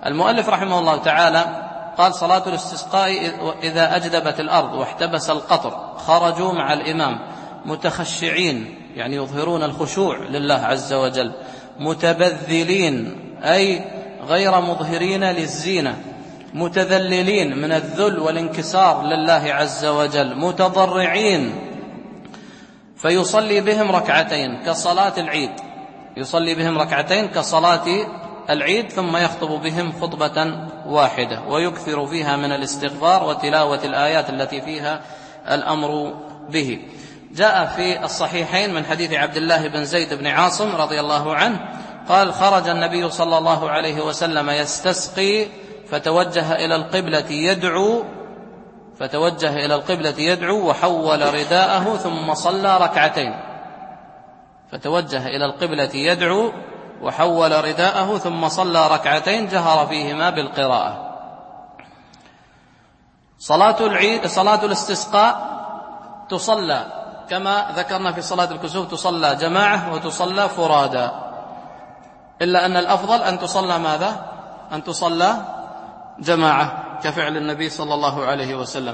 المؤلف رحمه الله تعالى قال: صلاة الاستسقاء إذا أجدبت الأرض واحتبس القطر خرجوا مع الإمام متخشعين، يعني يظهرون الخشوع لله عز وجل، متبذلين أي غير مظهرين للزينة، متذللين من الذل والانكسار لله عز وجل، متضرعين، فيصلي بهم ركعتين كصلاة العيد، يصلي بهم ركعتين كصلاة العيد، ثم يخطب بهم خطبة واحدة ويكثر فيها من الاستغفار وتلاوة الآيات التي فيها الأمر به. جاء في الصحيحين من حديث عبد الله بن زيد بن عاصم رضي الله عنه قال: خرج النبي صلى الله عليه وسلم يستسقي فتوجه إلى القبلة يدعو وحول رداءه ثم صلى ركعتين. فتوجه إلى القبلة يدعو وحول رداءه ثم صلى ركعتين جهر فيهما بالقراءة. صلاة الاستسقاء تصلى كما ذكرنا في صلاة الكسوف، تصلى جماعة وتصلى فرادى، إلا أن الأفضل أن تصلى ماذا؟ أن تصلى جماعة كفعل النبي صلى الله عليه وسلم.